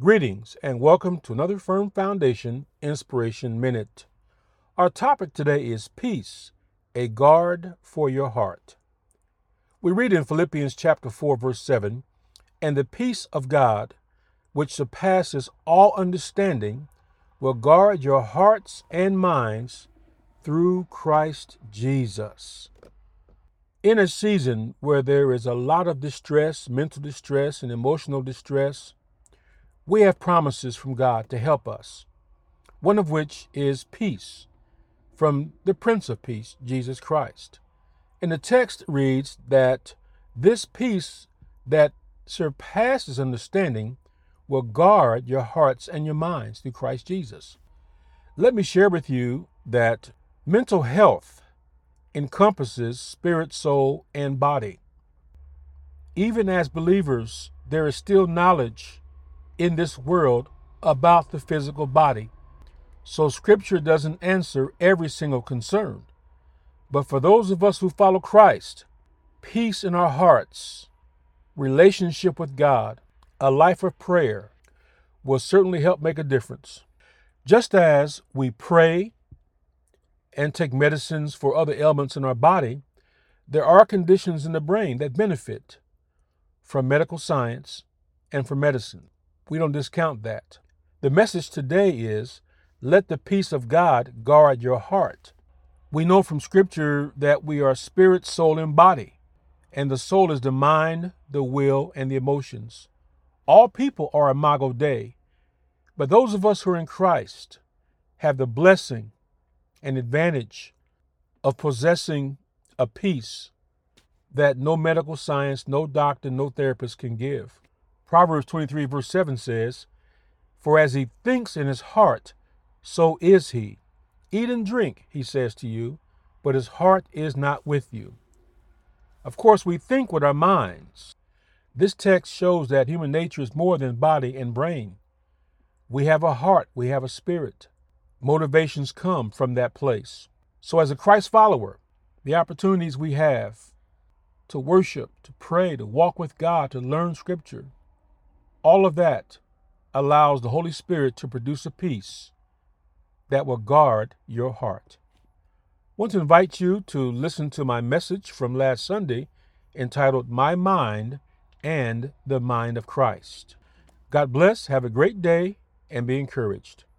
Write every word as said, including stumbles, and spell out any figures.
Greetings and welcome to another Firm Foundation Inspiration Minute. Our topic today is peace, a guard for your heart. We read in Philippians chapter four, verse seven, "And the peace of God, which surpasses all understanding, will guard your hearts and minds through Christ Jesus." In a season where there is a lot of distress, mental distress, and emotional distress, we have promises from God to help us, one of which is peace from the Prince of Peace, Jesus Christ. And the text reads that this peace that surpasses understanding will guard your hearts and your minds through Christ Jesus. Let me share with you that mental health encompasses spirit, soul, and body. Even as believers, there is still knowledge in this world about the physical body. So scripture doesn't answer every single concern. But for those of us who follow Christ, peace in our hearts, relationship with God, a life of prayer will certainly help make a difference. Just as we pray and take medicines for other ailments in our body, there are conditions in the brain that benefit from medical science and from medicine. We don't discount that. The message today is, let the peace of God guard your heart. We know from scripture that we are spirit, soul, and body. And the soul is the mind, the will, and the emotions. All people are imago Dei. But those of us who are in Christ have the blessing and advantage of possessing a peace that no medical science, no doctor, no therapist can give. Proverbs twenty-three, verse seven says, "For as he thinks in his heart, so is he. Eat and drink," he says to you, "but his heart is not with you." Of course, we think with our minds. This text shows that human nature is more than body and brain. We have a heart, we have a spirit. Motivations come from that place. So as a Christ follower, the opportunities we have to worship, to pray, to walk with God, to learn scripture, all of that allows the Holy Spirit to produce a peace that will guard your heart. I want to invite you to listen to my message from last Sunday entitled My Mind and the Mind of Christ. God bless, have a great day, and be encouraged.